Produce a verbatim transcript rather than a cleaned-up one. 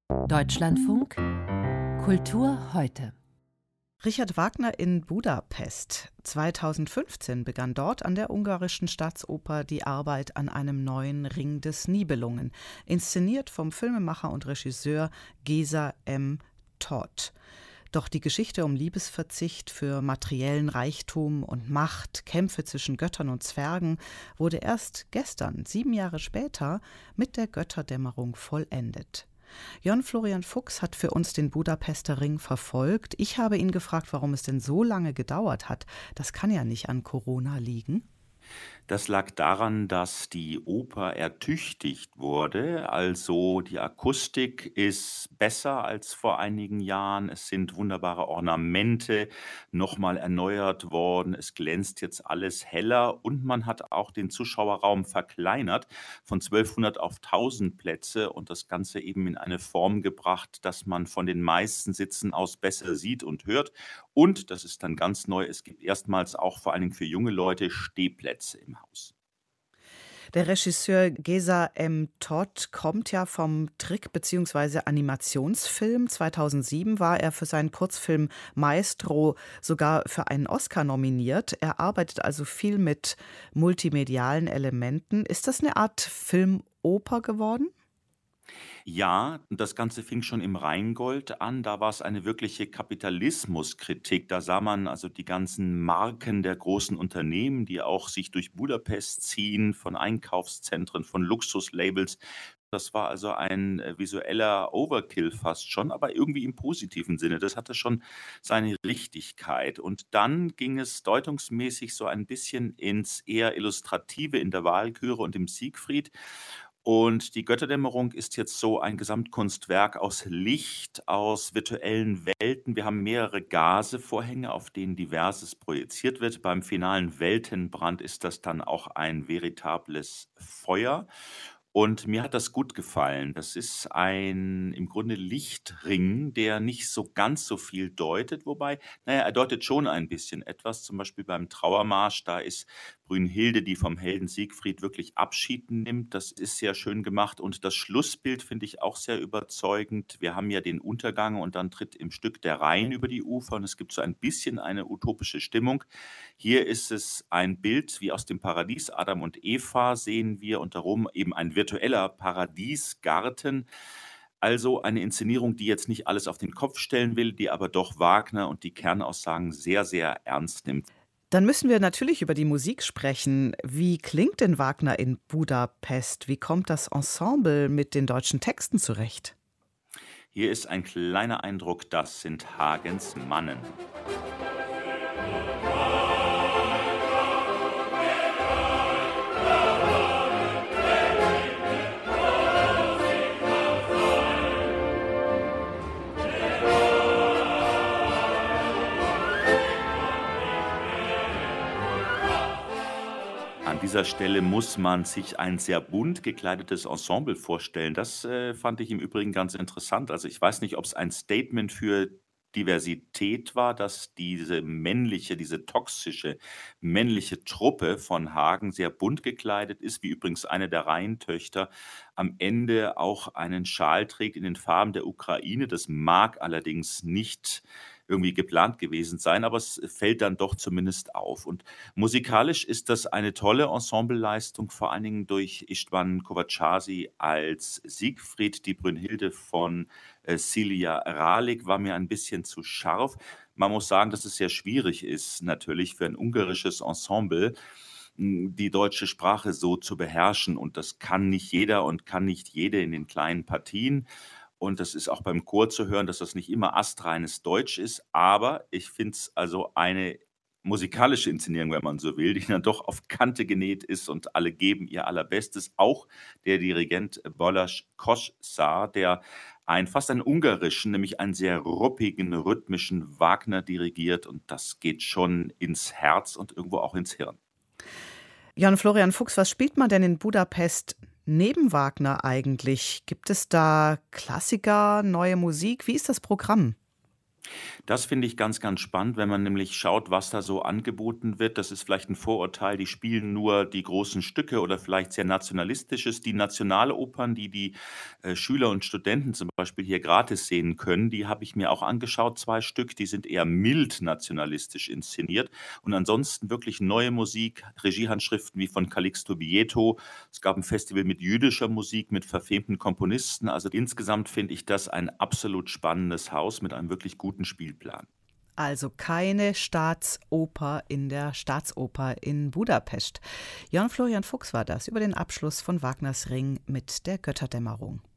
Deutschlandfunk Kultur heute. Richard Wagner in Budapest. zweitausendfünfzehn begann dort an der ungarischen Staatsoper die Arbeit an einem neuen Ring des Nibelungen, inszeniert vom Filmemacher und Regisseur Géza M. Todt. Doch die Geschichte um Liebesverzicht für materiellen Reichtum und Macht, Kämpfe zwischen Göttern und Zwergen, wurde erst gestern, sieben Jahre später, mit der Götterdämmerung vollendet. Jörn Florian Fuchs hat für uns den Budapester Ring verfolgt. Ich habe ihn gefragt, warum es denn so lange gedauert hat. Das kann ja nicht an Corona liegen. Das lag daran, dass die Oper ertüchtigt wurde. Also die Akustik ist besser als vor einigen Jahren. Es sind wunderbare Ornamente nochmal erneuert worden. Es glänzt jetzt alles heller und man hat auch den Zuschauerraum verkleinert von zwölfhundert auf tausend Plätze und das Ganze eben in eine Form gebracht, dass man von den meisten Sitzen aus besser sieht und hört. Und, das ist dann ganz neu, es gibt erstmals auch vor allen Dingen für junge Leute Stehplätze im Haus. Der Regisseur Géza M. Todt kommt ja vom Trick- bzw. Animationsfilm. zweitausendsieben war er für seinen Kurzfilm Maestro sogar für einen Oscar nominiert. Er arbeitet also viel mit multimedialen Elementen. Ist das eine Art Filmoper geworden? Ja, das Ganze fing schon im Rheingold an. Da war es eine wirkliche Kapitalismuskritik. Da sah man also die ganzen Marken der großen Unternehmen, die auch sich durch Budapest ziehen, von Einkaufszentren, von Luxuslabels. Das war also ein äh, visueller Overkill fast schon, aber irgendwie im positiven Sinne. Das hatte schon seine Richtigkeit. Und dann ging es deutungsmäßig so ein bisschen ins eher Illustrative in der Walküre und im Siegfried. Und die Götterdämmerung ist jetzt so ein Gesamtkunstwerk aus Licht, aus virtuellen Welten. Wir haben mehrere Gasevorhänge, auf denen Diverses projiziert wird. Beim finalen Weltenbrand ist das dann auch ein veritables Feuer. Und mir hat das gut gefallen. Das ist ein im Grunde Lichtring, der nicht so ganz so viel deutet, wobei, naja, er deutet schon ein bisschen etwas. Zum Beispiel beim Trauermarsch, da ist Brünnhilde, die vom Helden Siegfried wirklich Abschied nimmt. Das ist sehr schön gemacht. Und das Schlussbild finde ich auch sehr überzeugend. Wir haben ja den Untergang und dann tritt im Stück der Rhein über die Ufer und es gibt so ein bisschen eine utopische Stimmung. Hier ist es ein Bild wie aus dem Paradies. Adam und Eva sehen wir und darum eben ein virtueller Paradiesgarten. Also eine Inszenierung, die jetzt nicht alles auf den Kopf stellen will, die aber doch Wagner und die Kernaussagen sehr, sehr ernst nimmt. Dann müssen wir natürlich über die Musik sprechen. Wie klingt denn Wagner in Budapest? Wie kommt das Ensemble mit den deutschen Texten zurecht? Hier ist ein kleiner Eindruck, das sind Hagens Mannen. An dieser Stelle muss man sich ein sehr bunt gekleidetes Ensemble vorstellen. Das äh, fand ich im Übrigen ganz interessant. Also ich weiß nicht, ob es ein Statement für Diversität war, dass diese männliche, diese toxische männliche Truppe von Hagen sehr bunt gekleidet ist, wie übrigens eine der Rheintöchter am Ende auch einen Schal trägt in den Farben der Ukraine. Das mag allerdings nicht irgendwie geplant gewesen sein, aber es fällt dann doch zumindest auf. Und musikalisch ist das eine tolle Ensembleleistung, vor allen Dingen durch Istvan Kovacsasi als Siegfried. Die Brünnhilde von äh, Silja Ralik war mir ein bisschen zu scharf. Man muss sagen, dass es sehr schwierig ist, natürlich für ein ungarisches Ensemble die deutsche Sprache so zu beherrschen. Und das kann nicht jeder und kann nicht jede in den kleinen Partien. Und das ist auch beim Chor zu hören, dass das nicht immer astreines Deutsch ist. Aber ich finde es also eine musikalische Inszenierung, wenn man so will, die dann doch auf Kante genäht ist und alle geben ihr Allerbestes. Auch der Dirigent Balázs Kosar, der ein, fast einen ungarischen, nämlich einen sehr ruppigen, rhythmischen Wagner dirigiert. Und das geht schon ins Herz und irgendwo auch ins Hirn. Jörn Florian Fuchs, was spielt man denn in Budapest neben Wagner eigentlich? Gibt es da Klassiker, neue Musik? Wie ist das Programm? Das finde ich ganz, ganz spannend, wenn man nämlich schaut, was da so angeboten wird. Das ist vielleicht ein Vorurteil, die spielen nur die großen Stücke oder vielleicht sehr Nationalistisches. Die Nationalopern, die die, äh, Schüler und Studenten zum Beispiel hier gratis sehen können, die habe ich mir auch angeschaut, zwei Stück. Die sind eher mild nationalistisch inszeniert und ansonsten wirklich neue Musik, Regiehandschriften wie von Calixto Bieto. Es gab ein Festival mit jüdischer Musik, mit verfemten Komponisten. Also, insgesamt finde ich das ein absolut spannendes Haus mit einem wirklich guten Spielplan. Also keine Staatsoper in der Staatsoper in Budapest. Jörn Florian Fuchs war das über den Abschluss von Wagners Ring mit der Götterdämmerung.